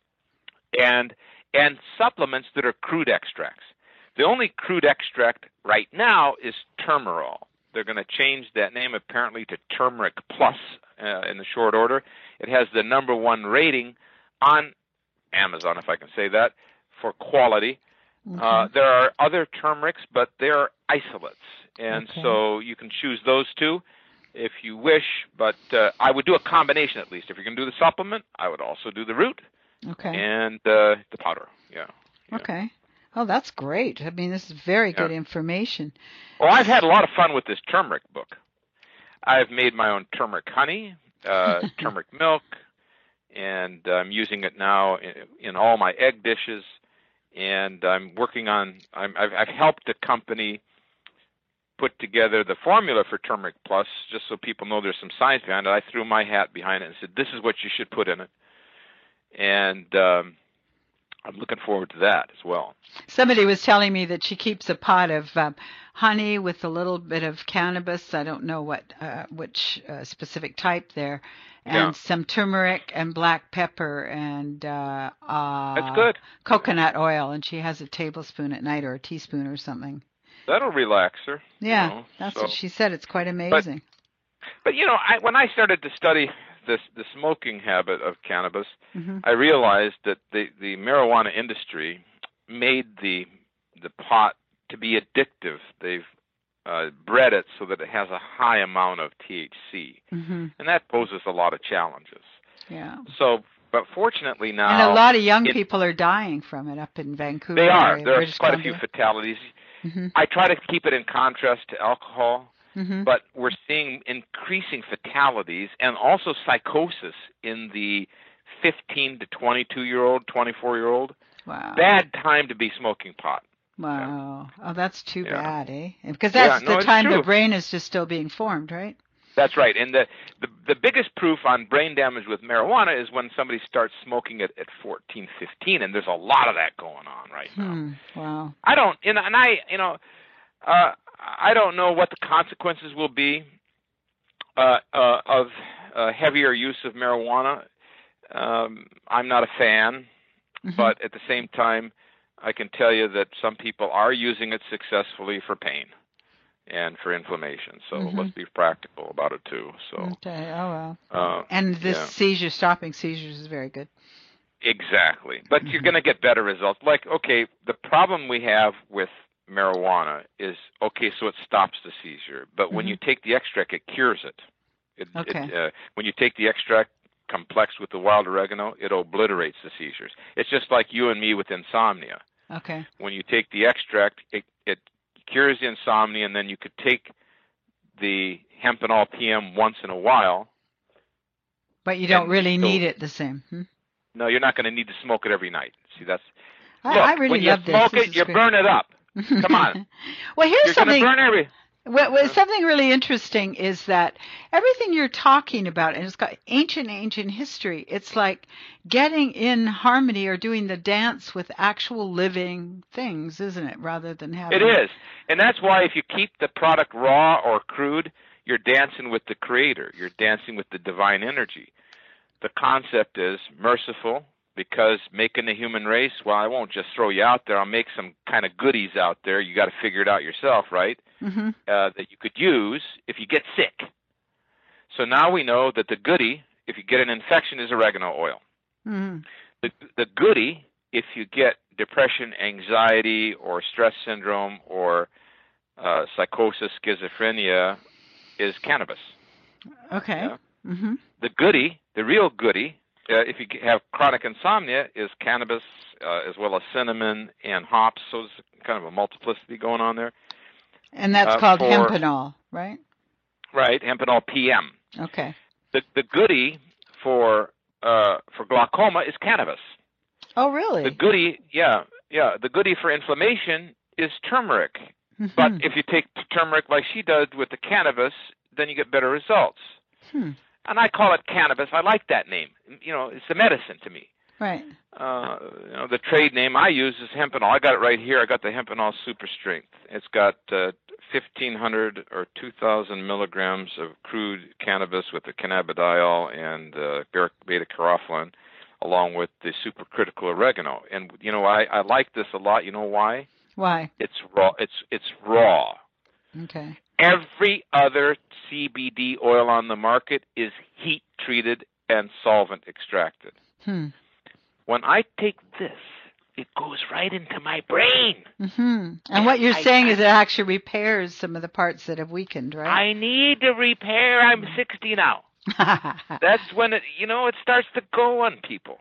and and supplements that are crude extracts. The only crude extract right now is Turmerol. They're going to change that name apparently to Turmeric Plus uh, in the short order. It has the number one rating on Amazon, if I can say that, for quality. Okay. Uh, there are other turmerics, but they're isolates, and Okay. so you can choose those two if you wish, but uh, I would do a combination at least. If you're going to do the supplement, I would also do the root Okay. and uh, the powder. Yeah. yeah. Okay. Oh, that's great. I mean, this is very Yeah. good information. Well, I've had a lot of fun with this turmeric book. I've made my own turmeric honey, uh, turmeric milk, and I'm using it now in, in all my egg dishes. And I'm working on, I'm, I've, I've helped a company put together the formula for Turmeric Plus, just so people know there's some science behind it. I threw my hat behind it and said, this is what you should put in it. And um, I'm looking forward to that as well. Somebody was telling me that she keeps a pot of um, honey with a little bit of cannabis. I don't know what, uh, which uh, specific type there, and Yeah. some turmeric and black pepper and uh, uh, That's good. coconut oil. And she has a tablespoon at night or a teaspoon or something. That'll relax her. Yeah, you know, that's so. what she said. It's quite amazing. But, you know, I, when I started to study this, the smoking habit of cannabis, Mm-hmm. I realized that the, the marijuana industry made the the pot to be addictive. They've uh, bred it so that it has a high amount of T H C, Mm-hmm. and that poses a lot of challenges. Yeah. So, but fortunately now, And a lot of young it- people are dying from it up in Vancouver. they are. area, There are British quite Columbia. a few fatalities. Mm-hmm. I try to keep it in contrast to alcohol. Mm-hmm. But we're seeing increasing fatalities and also psychosis in the fifteen to twenty-two-year-old, twenty-four-year-old. Wow. Bad time to be smoking pot. Wow. Oh, that's too Yeah. bad, eh? Because that's Yeah, no, the it's time the true. brain is just still being formed, right? That's right. And the, the the biggest proof on brain damage with marijuana is when somebody starts smoking it at fourteen, fifteen, and there's a lot of that going on right now. Hmm. Wow. I don't, you know, and I, you know, uh, I don't know what the consequences will be uh, uh, of uh, heavier use of marijuana. Um, I'm not a fan, Mhm. but at the same time, I can tell you that some people are using it successfully for pain and for inflammation. So Mhm. let's be practical about it too. So Okay. Oh, well. uh, And this yeah. seizure, stopping seizures is very good. exactly, but you're Mhm. going to get better results. Like, okay, the problem we have with marijuana is, okay, so it stops the seizure, but when Mhm. you take the extract, it cures it. It, Okay. it uh, when you take the extract complex with the wild oregano, it obliterates the seizures. It's just like you and me with insomnia. Okay. When you take the extract, it, it cures the insomnia, and then you could take the hempenol P M once in a while. But you don't And really so- need it the same. Hmm? No, you're not going to need to smoke it every night. See, that's I, look, I really when you love this. smoke This it, is you great. burn it up. Come on. Well, here's You're going to something. burn every. What, what, something really interesting is that everything you're talking about, and it's got ancient, ancient history. It's like getting in harmony or doing the dance with actual living things, isn't it? Rather than having. It is, and that's why if you keep the product raw or crude, you're dancing with the Creator. You're dancing with the divine energy. The concept is merciful, because making the human race, well, I won't just throw you out there. I'll make some kind of goodies out there. You got to figure it out yourself, right? Mm-hmm. Uh, that you could use if you get sick. So now we know that the goodie, if you get an infection, is oregano oil. Mm-hmm. The, the goodie, if you get depression, anxiety, or stress syndrome, or uh, psychosis, schizophrenia, is cannabis. Okay. Yeah. Mm-hmm. The goodie, the real goodie, uh, if you have chronic insomnia, is cannabis, uh, as well as cinnamon and hops. So there's kind of a multiplicity going on there. And that's Uh, called for- hempenol, right? Right, hempenol P M. Okay. The the goodie for uh, for glaucoma is cannabis. Oh, really? The goodie, yeah, yeah. The goodie for inflammation is turmeric. Mm-hmm. But if you take turmeric like she does with the cannabis, then you get better results. Hmm. And I call it cannabis. I like that name. You know, it's a medicine to me. Right. Uh, you know, the trade name I use is Hempenol. I got it right here. I got the Hempenol Super Strength. It's got uh, fifteen hundred or two thousand milligrams of crude cannabis with the cannabidiol and uh, beta-carotene, along with the supercritical oregano. And you know, I, I like this a lot. You know why? Why? It's raw. It's it's raw. Okay. Every other C B D oil on the market is heat treated and solvent extracted. Hmm. When I take this, it goes right into my brain. Mm-hmm. And what you're I, saying I, is it actually repairs some of the parts that have weakened, right? I need to repair. I'm sixty now. That's when it, you know, it starts to go on people.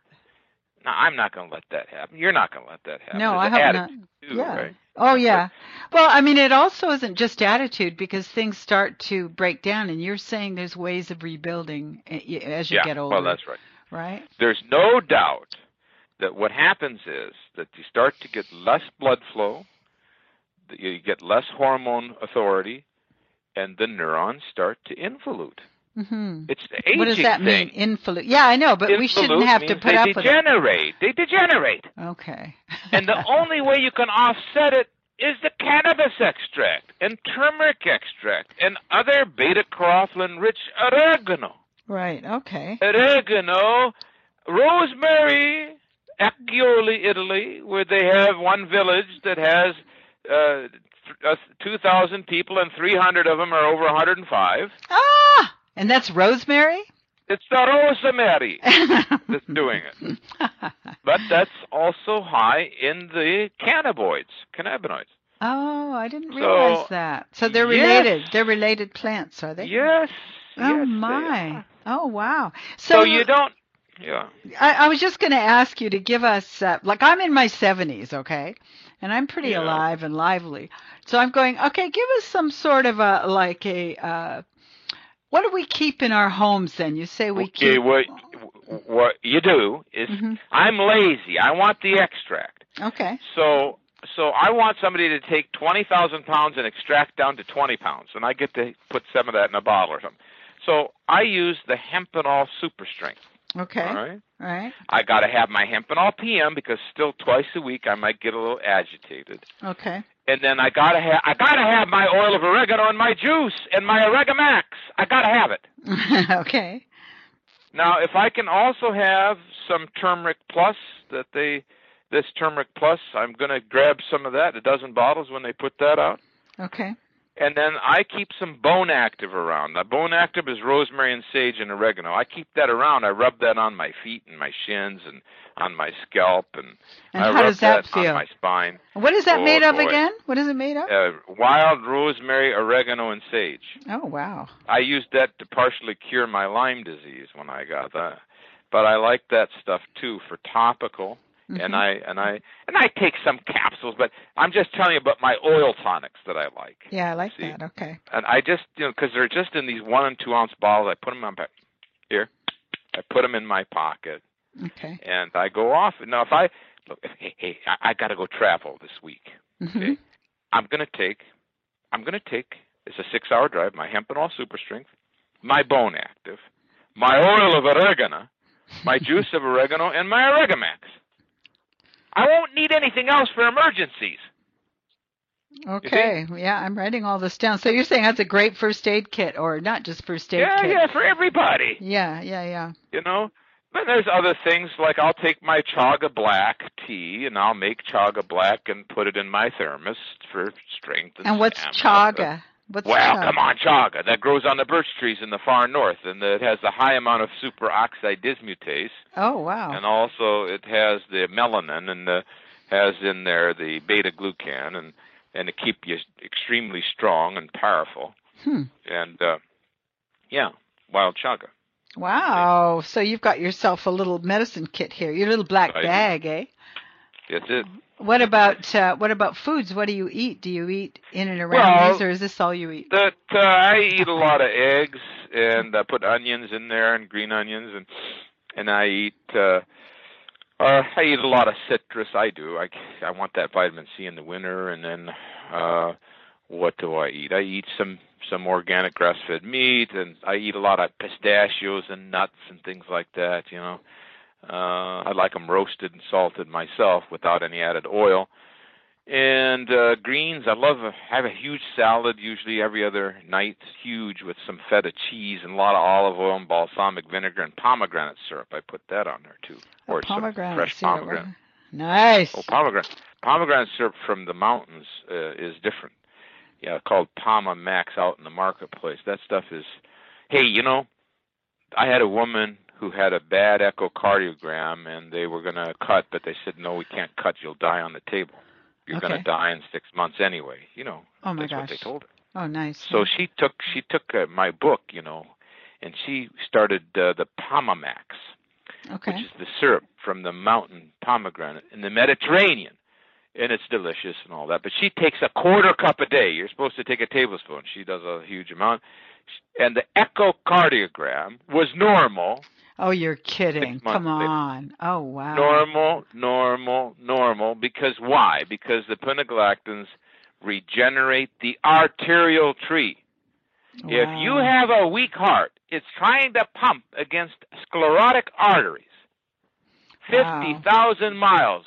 No, I'm not going to let that happen. You're not going to let that happen. No, There's I hope not. too, Yeah. Right? Oh, yeah. Well, I mean, it also isn't just attitude because things start to break down, and you're saying there's ways of rebuilding as you yeah, get older. well, that's right. Right? There's no doubt that what happens is that you start to get less blood flow, that you get less hormone authority, and the neurons start to involute. Mm-hmm. It's the aging What does that thing. mean, involute? Yeah, I know, but Involute we shouldn't have to means put they up with it. degenerate. They degenerate. Okay. And the only way you can offset it is the cannabis extract and turmeric extract and other beta-carotene-rich oregano. Right, okay. Oregano, rosemary, Accioli, Italy, where they have one village that has uh, two thousand people and three hundred of them are over one hundred five. Ah! And that's rosemary? It's the rosemary that's doing it. But that's also high in the cannabinoids, cannabinoids. Oh, I didn't So, realize that. So they're yes. related. They're related plants, are they? Yes. Oh, yes, my. Oh, wow. So, So you don't, yeah. I, I was just going to ask you to give us, uh, like I'm in my seventies, okay? And I'm pretty Yeah. alive and lively. So I'm going, okay, give us some sort of a, like a, uh, what do we keep in our homes then? You say we Okay, keep. what, what you do is, Mhm. I'm lazy. I want the extract. Okay. So so I want somebody to take twenty thousand pounds and extract down to twenty pounds, and I get to put some of that in a bottle or something. So I use the Hempenol Super Strength. Okay. All right. All right. I got to have my Hempenol P M because still twice a week I might get a little agitated. Okay. And then I gotta have I gotta have my oil of oregano and my juice and my Oregamax. I gotta have it. Okay. Now, if I can also have some turmeric plus, that they this turmeric plus, I'm gonna grab some of that, a dozen bottles when they put that out. Okay. And then I keep some Bone Active around. The Bone Active is rosemary and sage and oregano. I keep that around. I rub that on my feet and my shins and on my scalp, and, And I how rub does that feel? on my spine. What is that Oh, made of boy. again? What is it made of? Uh, wild rosemary, oregano, and sage. Oh, wow. I used that to partially cure my Lyme disease when I got that. But I like that stuff too for topical. Mhm. And I and I and I take some capsules, but I'm just telling you about my oil tonics that I like. Yeah, I like See? that. Okay. And I just, you know, because they're just in these one and two ounce bottles. I put them on here. I put them in my pocket, Okay. and I go off. Now, if I look, hey, hey, I, I got to go travel this week. Mhm. Okay, I'm gonna take, I'm gonna take. It's a six-hour drive. My Hempenol Super Strength, my Bone Active, my oil of oregano, my juice of oregano, and my Oregamax. I won't need anything else for emergencies. Okay. Yeah, I'm writing all this down. So you're saying that's a great first aid kit, or not just first aid Yeah, kit? yeah, for everybody. Yeah, yeah, yeah. You know, but there's other things like I'll take my Chaga Black tea and I'll make Chaga Black and put it in my thermos for strength and And what's stamina. chaga? What's Well, chaga? come on, chaga. That grows on the birch trees in the far north, and it has a high amount of superoxide dismutase, Oh, wow. and also it has the melanin and the, has in there the beta-glucan, and and to keep you extremely strong and powerful. Hmm. And uh, yeah, wild chaga. Wow. So you've got yourself a little medicine kit here. Your little black I- bag, eh? That's it. What about uh, what about foods? What do you eat? Do you eat in and around Well, these, or is this all you eat? That uh, I eat a lot of eggs and I put onions in there and green onions, and and I eat. Uh, uh, I eat a lot of citrus. I do. I I want that vitamin C in the winter, and then uh, what do I eat? I eat some some organic grass-fed meat, and I eat a lot of pistachios and nuts and things like that. You know, uh, I like them roasted and salted myself without any added oil. And uh, greens, I love. A, I have a huge salad usually every other night, huge with some feta cheese and a lot of olive oil and balsamic vinegar and pomegranate syrup. I put that on there too, or a pomegranate some fresh syrup. pomegranate. Nice. Oh, pomegranate. Pomegranate syrup from the mountains uh, is different. Yeah, called Pama Max out in the marketplace. That stuff is. Hey, you know, I had a woman who had a bad echocardiogram, and they were going to cut, but they said, no, we can't cut. You'll die on the table. You're Okay. going to die in six months anyway. You know, Oh my that's gosh. what they told her. Oh, nice. So she took she took uh, my book, you know, and she started uh, the Pomamax, Okay. which is the syrup from the mountain pomegranate in the Mediterranean, and it's delicious and all that. But she takes a quarter cup a day. You're supposed to take a tablespoon. She does a huge amount, and the echocardiogram was normal. Oh, you're kidding. Six months Come later. on. Oh, wow. Normal, normal, normal. Because why? Because the pinagalactans regenerate the arterial tree. Wow. If you have a weak heart, it's trying to pump against sclerotic arteries. Wow. fifty thousand miles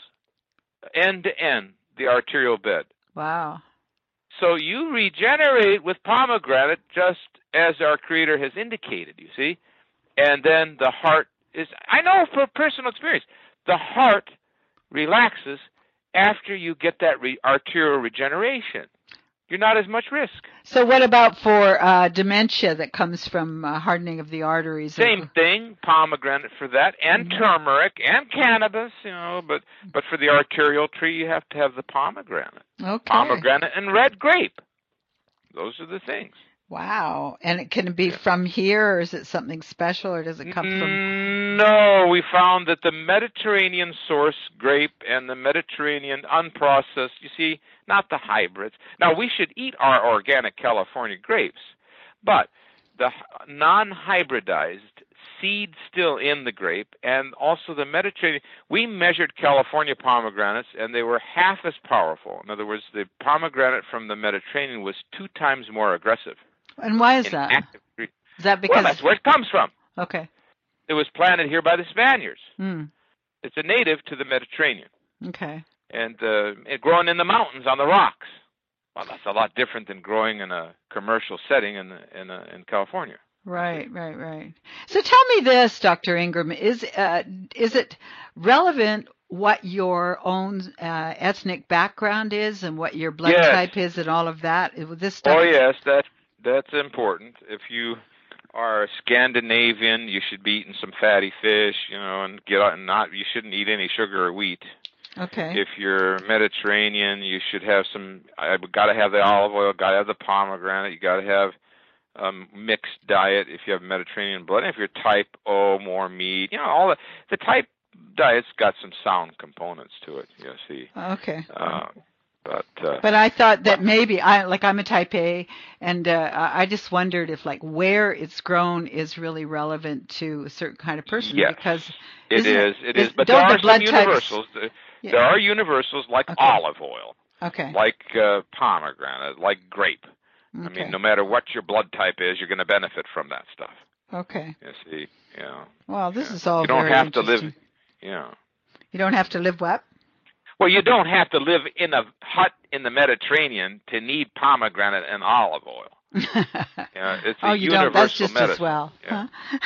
end to end, the arterial bed. Wow. So you regenerate with pomegranate just as our Creator has indicated, you see? And then the heart is, I know for personal experience, the heart relaxes after you get that re- arterial regeneration. You're not as much risk. So what about for uh, dementia that comes from uh, hardening of the arteries? Same or... thing, pomegranate for that, and Mhm. turmeric, and cannabis, you know, but, but for the arterial tree, you have to have the pomegranate. Okay. Pomegranate and red grape. Those are the things. Wow. And it can be Yeah. from here, or is it something special, or does it come from... Mm, No, we found that the Mediterranean source grape and the Mediterranean unprocessed, you see, not the hybrids. Now, we should eat our organic California grapes, but the h- non-hybridized seed still in the grape, and also the Mediterranean, we measured California pomegranates, and they were half as powerful. In other words, the pomegranate from the Mediterranean was two times more aggressive. And why is in that? active tre- Is that because... Well, that's where it comes from. Okay. It was planted here by the Spaniards. Mm. It's a native to the Mediterranean, Okay. and uh, it growing in the mountains on the rocks. Well, that's a lot different than growing in a commercial setting in in, uh, in California. Right, right, right. So tell me this, Doctor Ingram, is uh, is it relevant what your own uh, ethnic background is and what your blood Yes. type is and all of that? With this stuff. Oh yes, that that's important. If you are Scandinavian, you should be eating some fatty fish, you know, and get out and not. You shouldn't eat any sugar or wheat. Okay. If you're Mediterranean, you should have some. I've got to have the olive oil. Got to have the pomegranate. You got to have um, mixed diet if you have Mediterranean blood. And if you're type O, more meat. You know, all the the type diet's got some sound components to it. You see. Okay. Uh, but uh, But I thought that maybe I like I'm a type A, and uh, I I just wondered if like where it's grown is really relevant to a certain kind of person yes, because it isn't is. It is. is- But there don't are the blood some types- universals. There- Yeah. There are universals like Okay. olive oil, Okay. like uh, pomegranate, like grape. I Okay. mean, no matter what your blood type is, you're going to benefit from that stuff. Okay. You see, you know. Well, this Yeah. is all You don't very have to live. interesting. You know. You don't have to live what? Well, you don't have to live in a hut in the Mediterranean to need pomegranate and olive oil. Yeah, it's a oh, you don't. That's universal just medicine. as well. Yeah.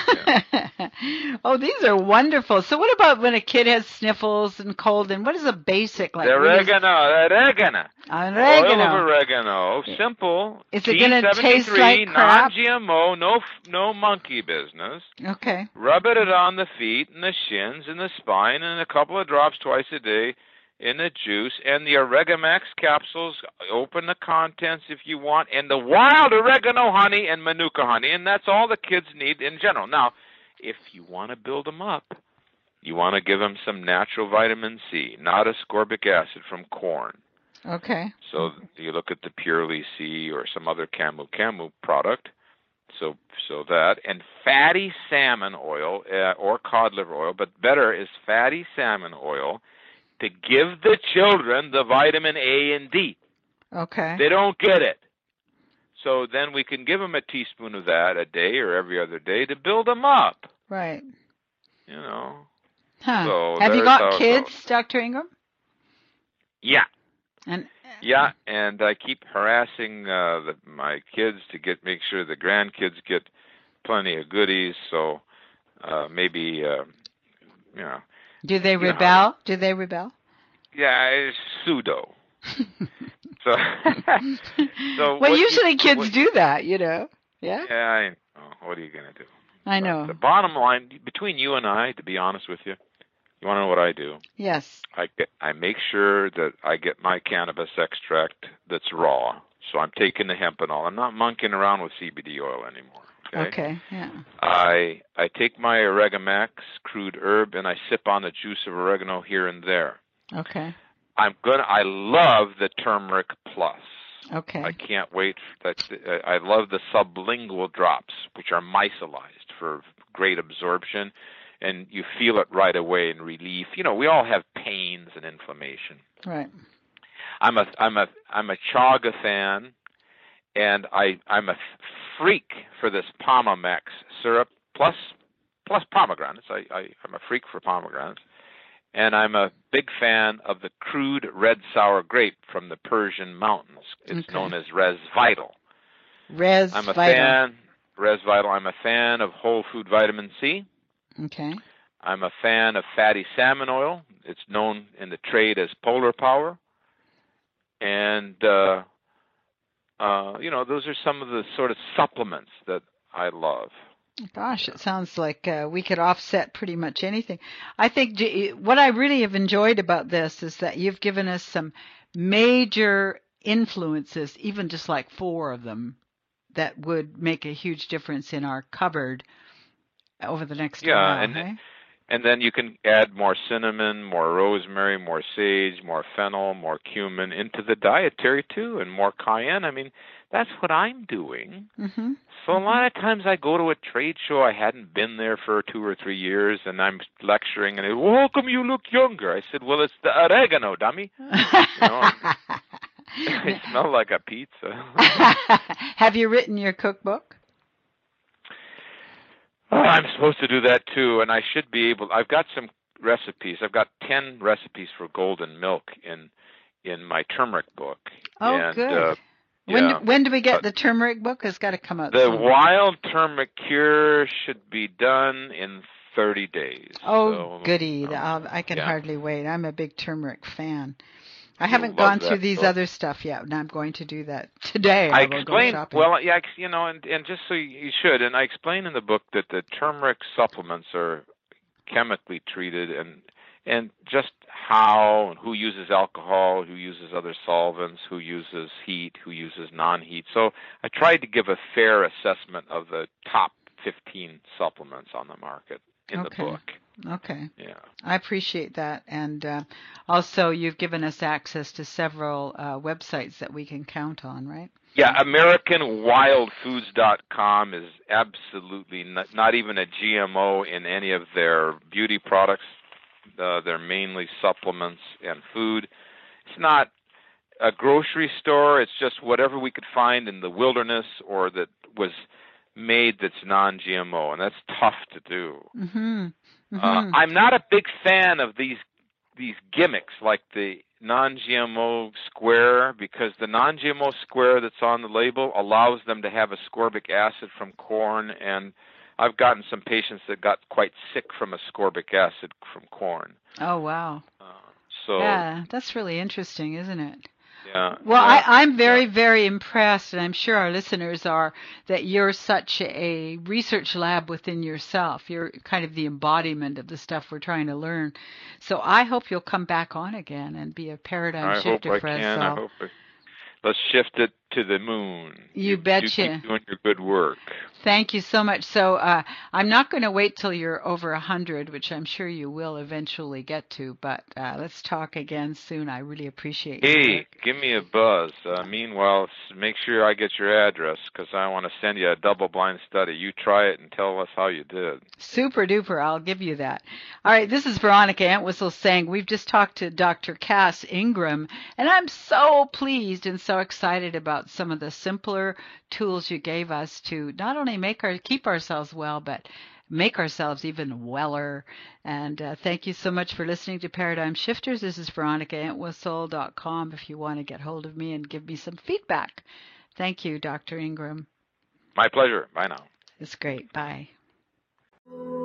Huh? oh, these are wonderful. So, what about when a kid has sniffles and cold? And what is a basic like? The what is- oregano, oregano. Oil Oregano. of oregano, simple. Is it gonna T seventy-three, taste like crap? non-G M O, no no monkey business. Okay. Rub it on the feet and the shins and the spine, and a couple of drops twice a day in the juice. And the Oregamax capsules, open the contents if you want, and the wild oregano honey and manuka honey, and that's all the kids need in general. Now, if you want to build them up, you want to give them some natural vitamin C, not ascorbic acid from corn. Okay. So you look at the Purely C or some other Camu Camu product, So so that, and fatty salmon oil uh, or cod liver oil, but better is fatty salmon oil to give the children the vitamin A and D. Okay. They don't get it. So then we can give them a teaspoon of that a day or every other day to build them up. Right. You know. Huh. So Have you got kids, Doctor Ingram? Yeah. And yeah, and I keep harassing uh, the, my kids to get make sure the grandkids get plenty of goodies. So uh, maybe uh, you know. Do they rebel? Know, Do they rebel? Yeah, it's pseudo. so, so well, usually you, kids what, do that, you know. Yeah. Yeah. I, oh, what are you gonna do? I know. But the bottom line between you and I, to be honest with you, you want to know what I do? Yes. I get, I make sure that I get my cannabis extract that's raw. So I'm taking the hemp and all. I'm not monkeying around with C B D oil anymore. Okay. Okay. Yeah. I I take my Oregamax crude herb and I sip on the juice of oregano here and there. Okay. I'm gonna. I love the turmeric plus. Okay. I can't wait. That's. I love the sublingual drops, which are micellized for great absorption, and you feel it right away in relief. You know, we all have pains and inflammation. Right. I'm a. I'm a. I'm a chaga fan, and I. I'm a freak for this Pomamax syrup plus plus pomegranates. I. I I'm a freak for pomegranates. And I'm a big fan of the crude red sour grape from the Persian mountains. It's okay. known as Resvital. Resvital. I'm a fan. Resvital. I'm a fan of whole food vitamin C. Okay. I'm a fan of fatty salmon oil. It's known in the trade as Polar Power. And uh, uh, you know, those are some of the sort of supplements that I love. Gosh, it sounds like uh, we could offset pretty much anything. I think what I really have enjoyed about this is that you've given us some major influences, even just like four of them, that would make a huge difference in our cupboard over the next yeah, while. And, right? and then you can add more cinnamon, more rosemary, more sage, more fennel, more cumin into the dietary too, and more cayenne. I mean, that's what I'm doing. Mm-hmm. So a lot of times I go to a trade show, I hadn't been there for two or three years, and I'm lecturing, and they, well, how come you look younger? I said, well, it's the oregano, dummy. You know, I smell like a pizza. Have you written your cookbook? Oh, I'm supposed to do that too, and I should be able. I've got some recipes. I've got ten recipes for golden milk in in my turmeric book. Oh, and, good. Uh, When yeah. when do we get the turmeric book? It's got to come out The soon. wild turmeric cure should be done in thirty days. Oh, so, goody. um, I can yeah. hardly wait. I'm a big turmeric fan. I You'll haven't gone that through these book. other stuff yet, and I'm going to do that today. I, I will explain, go shopping. well, yeah, you know, and, and just so you, you should, and I explain in the book that the turmeric supplements are chemically treated, and and just how and who uses alcohol, who uses other solvents, who uses heat, who uses non-heat. So I tried to give a fair assessment of the top fifteen supplements on the market in okay. the book. Okay. Yeah. I appreciate that. And uh, also you've given us access to several uh, websites that we can count on, right? Yeah, American Wild Foods dot com is absolutely not, not even a G M O in any of their beauty products. Uh, they're mainly supplements and food. It's not a grocery store. It's just whatever we could find in the wilderness or that was made that's non-G M O, and that's tough to do. Mm-hmm. Mm-hmm. Uh, I'm not a big fan of these these gimmicks like the non-G M O square, because the non-G M O square that's on the label allows them to have ascorbic acid from corn, and I've gotten some patients that got quite sick from ascorbic acid from corn. Oh, wow. Uh, so yeah, that's really interesting, isn't it? Yeah. Well, yeah, I, I'm very, yeah. very impressed, and I'm sure our listeners are, that you're such a research lab within yourself. You're kind of the embodiment of the stuff we're trying to learn. So I hope you'll come back on again and be a paradigm I shifter hope for I us can. all. I hope I, let's shift it to the moon. You, you betcha. Do keep doing your good work. Thank you so much. So uh, I'm not going to wait till you're over one hundred, which I'm sure you will eventually get to, but uh, let's talk again soon. I really appreciate you. Hey, give me a buzz. Uh, meanwhile, make sure I get your address because I want to send you a double-blind study. You try it and tell us how you did. Super duper. I'll give you that. All right, this is Veronica Entwistle saying we've just talked to Doctor Cass Ingram, and I'm so pleased and so excited about some of the simpler tools you gave us to not only make our keep ourselves well, but make ourselves even weller. And uh, thank you so much for listening to Paradigm Shifters. This is Veronica Entwistle dot com if you want to get hold of me and give me some feedback. Thank you, Doctor Ingram. My pleasure. Bye now. It's great. Bye.